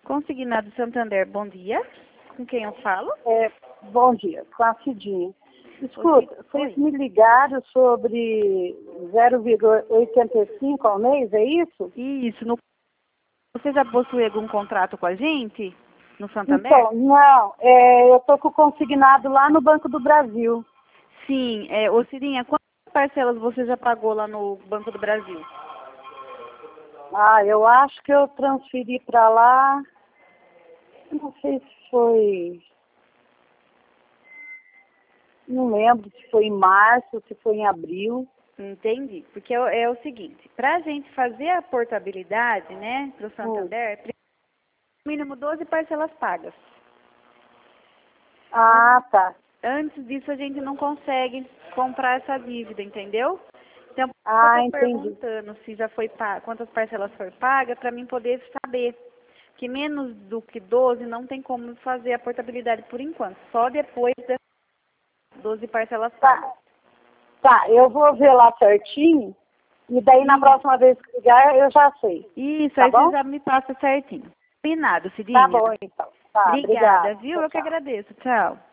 Consignado Santander, bom dia. Com quem eu falo? Bom dia, com a Cidinha. Escuta, vocês me ligaram sobre 0,85 ao mês, é isso? Isso. Você já possui algum contrato com a gente no Santander? Então, não, eu estou com o consignado lá no Banco do Brasil. Sim. Ô Cirinha, quantas parcelas você já pagou lá no Banco do Brasil? Eu acho que eu transferi para lá, não sei se foi, não lembro se foi em março, se foi em abril. Entendi. Porque é o seguinte, para a gente fazer a portabilidade, né, para o Santander, precisa no mínimo 12 parcelas pagas. Tá. Antes disso, a gente não consegue comprar essa dívida, entendeu? Então, eu estou perguntando se já foi quantas parcelas foram pagas, para mim poder saber que menos do que 12 não tem como fazer a portabilidade por enquanto, só depois das 12 parcelas pagas. Tá, eu vou ver lá certinho, e daí na próxima vez que ligar eu já sei. Isso, tá aí bom? você já me passa certinho. Combinado, Cidinha. Tá bom, então. Tá, Obrigada, obrigada. viu? Tchau, Eu que tchau. agradeço. Tchau.